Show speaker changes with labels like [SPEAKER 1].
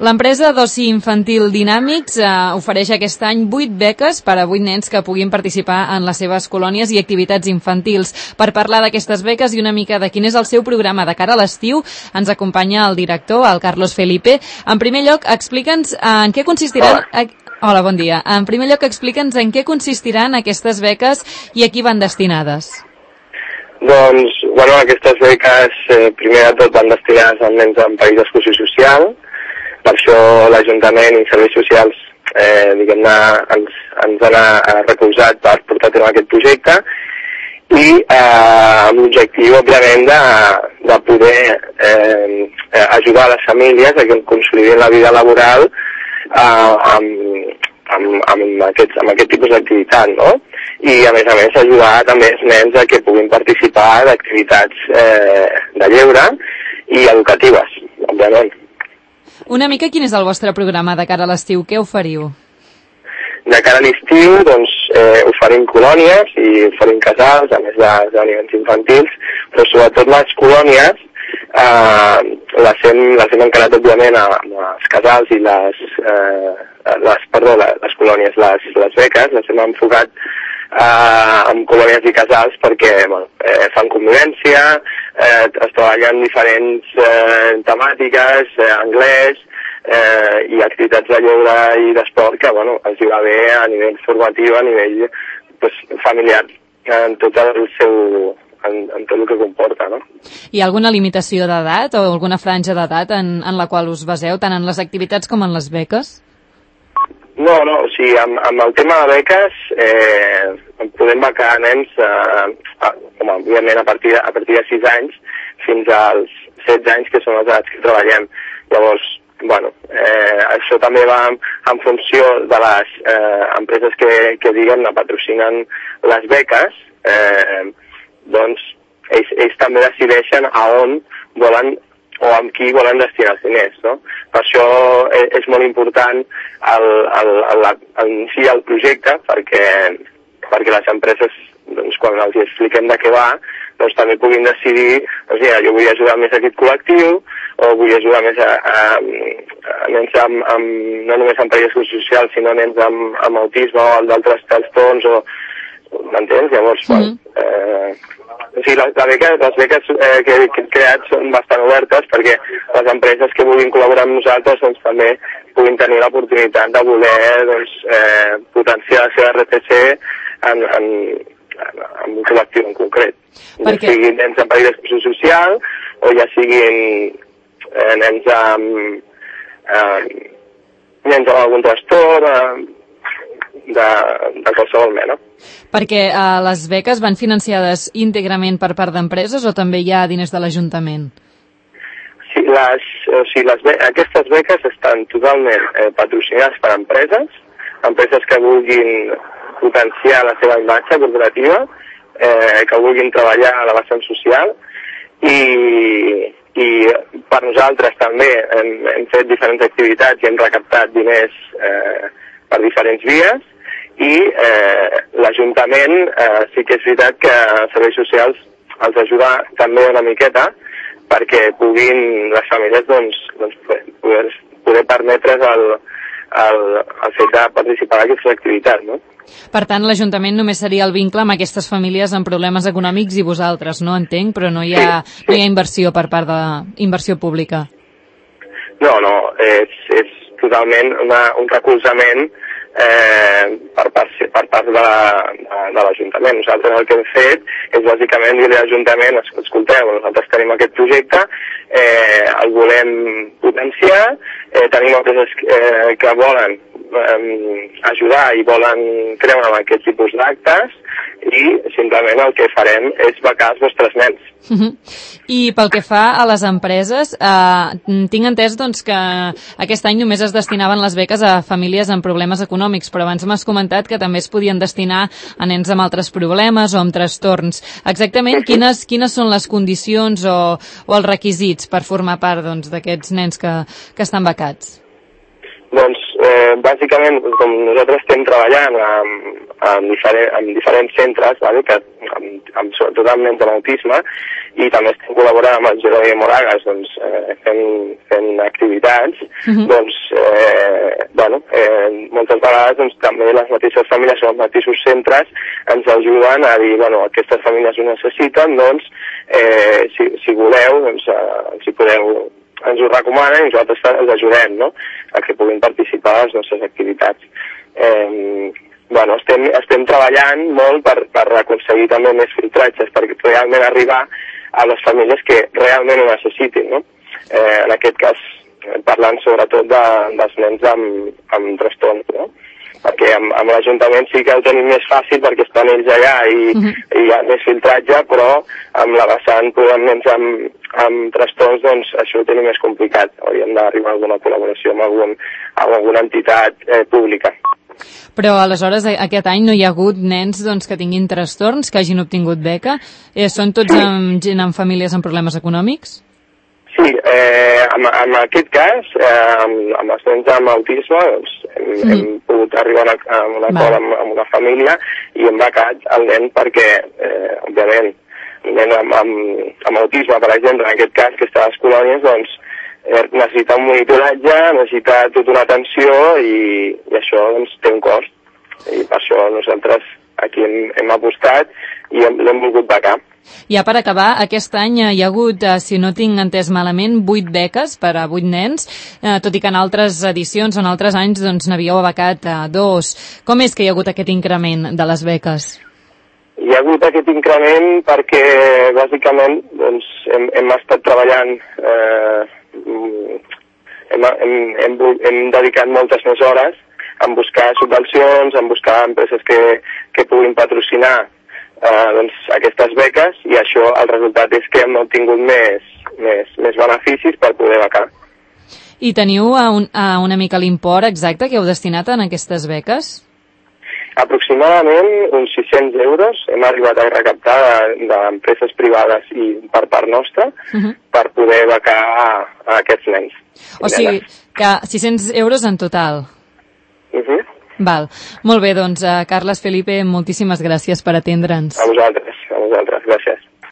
[SPEAKER 1] L'empresa d'oci infantil Dinàmics ofereix aquest any 8 beques per a 8 nens que puguin participar en les seves colònies i activitats infantils. Per parlar d'aquestes beques i una mica de quin és el seu programa de cara a l'estiu, ens acompanya el director, el Carlos Felipe. En primer lloc, explica'ns en què consistiran... Hola, bon dia. En primer lloc, explica'ns en què consistiran aquestes beques i a qui van destinades.
[SPEAKER 2] Doncs, aquestes beques, primer de tot, van destinades als nens en perill d'exclusió social. Per això l'Ajuntament i serveis socials, diguem-ne, ens han recolzat per portar a terme aquest projecte i amb l'objectiu, òbviament, de poder ajudar les famílies a que consolidin la vida laboral amb aquest tipus d'activitat, no? I, a més, ajudar també els nens a que puguin participar d'activitats de lleure i educatives, òbviament.
[SPEAKER 1] Una mica quin és el vostre programa de cara a l'estiu? Què oferiu?
[SPEAKER 2] De cara a l'estiu, doncs, oferim colònies i oferim casals, a més d'aliments infantils, però sobretot les colònies les hem encarat, òbviament, als casals i les colònies, les beques, les hem enfocat amb colònies i casals perquè fan convivència, es treballen diferents temàtiques, anglès i activitats de lleure i d'esport que els hi va bé a nivell formatiu, a nivell familiar, en tot el seu... en tot el que comporta, no?
[SPEAKER 1] Hi ha alguna limitació d'edat o alguna franja d'edat en la qual us baseu, tant en les activitats com en les beques?
[SPEAKER 2] No, o sigui, amb el tema de beques podem becar nens, òbviament, a partir de 6 anys fins als 16 anys, que són les edats que treballem. Llavors, això també va en funció de les empreses que diguem-ne, patrocinen les beques, doncs ells també decideixen a on volen o amb qui volen destinar els diners, no? Per això és molt important iniciar el projecte perquè les empreses, doncs, quan els expliquem de què va, doncs també puguin decidir, doncs mira, jo vull ajudar més a aquest col·lectiu o vull ajudar més a nens no només en perill d'exclusió social, sinó nens amb autisme o d'altres trastorns o... M'entens? Llavors, les beques que hem creat són bastant obertes perquè les empreses que vulguin col·laborar amb nosaltres doncs, també puguin tenir l'oportunitat de voler potenciar la seva RTC en un col·lectiu en concret. Ja siguin nens en perill d'exclusió social o ja siguin nens amb algun trastorn de qualsevol mena.
[SPEAKER 1] Perquè les beques van financiades íntegrament per part d'empreses o també hi ha diners de l'Ajuntament?
[SPEAKER 2] Sí, aquestes beques estan totalment patrocinades per empreses que vulguin potenciar la seva imatge corporativa, que vulguin treballar a la vessant social i per nosaltres també hem fet diferents activitats i hem recaptat diners per diferents vies i l'Ajuntament sí que és veritat que serveis socials els ajuda també una miqueta perquè puguin les famílies poder permetre's el fet de participar en aquestes activitats, no?
[SPEAKER 1] Per tant, l'Ajuntament només seria el vincle amb aquestes famílies amb problemes econòmics i vosaltres, no entenc, però no hi ha inversió per part d'inversió pública.
[SPEAKER 2] No, és totalment un recolzament per part de l'Ajuntament. Nosaltres el que hem fet és bàsicament dir a l'Ajuntament, escolteu, nosaltres tenim aquest projecte, el volem potenciar, tenim empreses que volen ajudar i volen creure en aquest tipus d'actes i simplement el que farem és becar els vostres nens.
[SPEAKER 1] I pel que fa a les empreses, tinc entès doncs, que aquest any només es destinaven les beques a famílies amb problemes econòmics, però abans m'has comentat que també es podien destinar a nens amb altres problemes o amb trastorns. Exactament quines són les condicions o els requisits per formar part d'aquests nens que estan becats?
[SPEAKER 2] Doncs, bàsicament, com nosaltres estem treballant en diferents centres, vale, sobretot amb nens amb autisme, i també estem col·laborant amb el Jeroni Moragas, doncs, fent activitats, doncs, moltes vegades doncs, també les mateixes famílies o els mateixos centres ens ajuden a dir, aquestes famílies ho necessiten, doncs, si voleu, doncs, si podeu, ens ho recomanen i nosaltres els ajudem, no?, a que puguin participar a les nostres activitats. Estem treballant molt per aconseguir també més filtratges, perquè realment arribar a les famílies que realment ho necessitin, no? En aquest cas, parlant sobretot dels nens amb trastorns, no? Perquè amb l'Ajuntament sí que ho tenim més fàcil perquè estan ells allà i hi ha més filtratge, però amb la vessant amb nens amb trastorns, doncs això ho tenim més complicat. Hauríem d'arribar a alguna col·laboració amb alguna entitat pública.
[SPEAKER 1] Però aleshores aquest any no hi ha hagut nens doncs, que tinguin trastorns, que hagin obtingut beca? Són tots gent amb famílies amb problemes econòmics?
[SPEAKER 2] Sí, en aquest cas, amb els nens amb autisme, doncs, hem pogut arribar a un acord amb una família i hem becat el nen perquè, òbviament, el nen amb autisme, per exemple, en aquest cas, que està a les colònies, doncs, necessita un monitoratge, necessita tota una atenció i això doncs, té un cost. I per això nosaltres aquí hem apostat i l'hem volgut becar.
[SPEAKER 1] Ja per acabar, aquest any hi ha hagut, si no tinc entès malament, 8 beques per a 8 nens, tot i que en altres edicions o en altres anys doncs, n'havíeu becat 2. Com és que hi ha hagut aquest increment de les beques?
[SPEAKER 2] Hi ha hagut aquest increment perquè, bàsicament, doncs, hem estat treballant, hem dedicat moltes més hores en buscar subvencions, en buscar empreses que puguin patrocinar doncs, aquestes beques, i això, el resultat és que hem obtingut més beneficis per poder becar.
[SPEAKER 1] I teniu una mica l'import exacte que heu destinat en aquestes beques?
[SPEAKER 2] Aproximadament uns 600 euros hem arribat a recaptar d'empreses privades i per part nostra per poder becar a aquests nens.
[SPEAKER 1] O sigui, que 600 euros en total? Val. Molt bé, doncs, Carles Felipe, moltíssimes gràcies per atendre'ns.
[SPEAKER 2] A vosaltres, gràcies.